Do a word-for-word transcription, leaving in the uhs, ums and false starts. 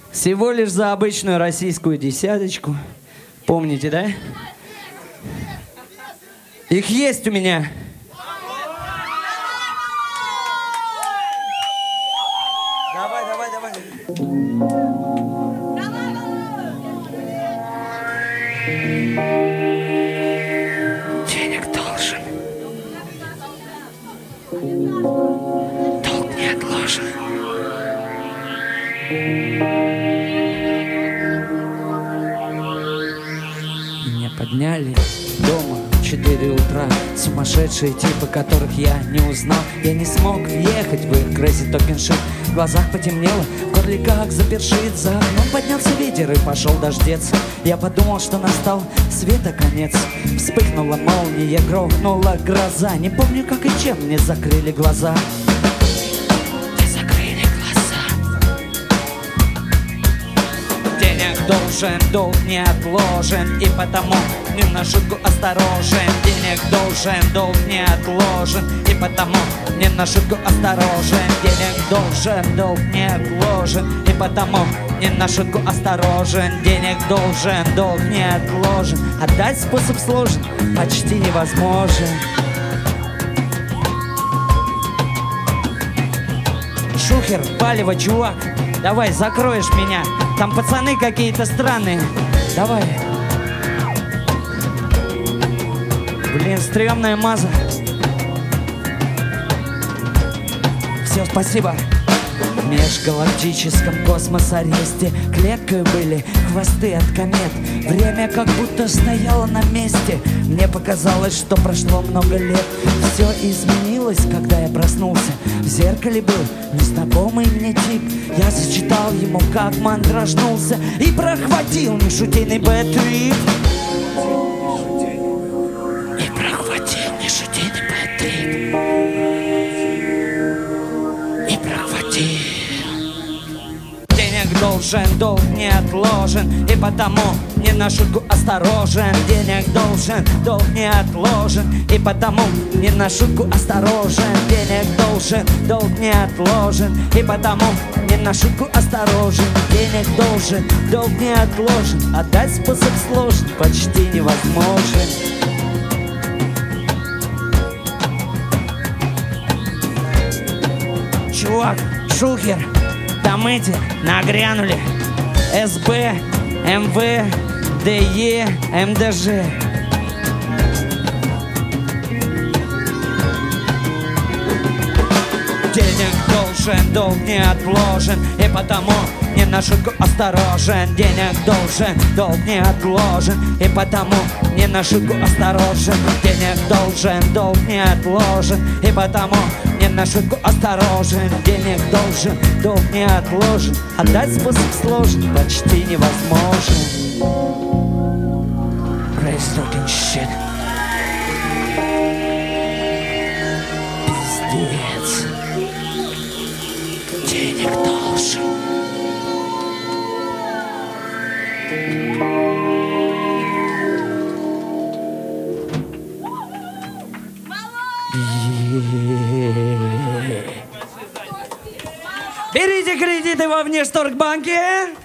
Всего лишь за обычную российскую десяточку. Помните, да? Их есть у меня. Давай, давай, давай. Денег должен. Долг не отложен. Меня подняли дома в четыре утра. Сумасшедшие типы, которых я не узнал. Я не смог ехать в их Crazy Talking Shit. В глазах потемнело, в горле как запершит. За окном поднялся ветер и пошел дождец. Я подумал, что настал света конец. Вспыхнула молния, грохнула гроза. Не помню, как и чем мне закрыли глаза. Должен, долг не отложен, и потому не на шутку осторожен. Денег должен, долг не отложен, и потому не на шутку осторожен. Денег должен, долг не отложен, и потому не на шутку осторожен. Денег должен, долг не отложен, отдать способ сложен, почти невозможен. Шухер, палево, чувак, давай закроешь меня. Там пацаны какие-то странные. Давай. Блин, стрёмная маза. Все, спасибо. В межгалактическом космос-аресте клеткой были хвосты от комет. Время как будто стояло на месте. Мне показалось, что прошло много лет. Все изменилось, когда я проснулся. В зеркале был незнакомый мне тип. Я зачитал ему, как мандражнулся, и прохватил нешутейный бэт-трип. И прохватил нешутейный бэт-трип. И прохватил. Денег должен, долг не отложен, и потому не на шутку осторожен. Денег должен, долг не отложен, и потому не на шутку осторожен. Денег должен, долг не отложен, и потому не на шутку осторожен. Денег должен, долг не отложен, отдать способ сложен, почти невозможен. Чувак, шухер, там эти нагрянули. СБ, МВ, ДЕ, МДЖ. Денег должен, долг не отложен, и потому не на шутку осторожен. Денег должен, долг не отложен, и потому не на шутку осторожен. Денег должен, долг не отложен, и потому не на шутку осторожен. Денег должен, долг не отложен, отдать способ сложен, почти невозможен. Crazy Talking Shit. Пиздец. Денег должен. Берите кредиты во Внешторгбанке.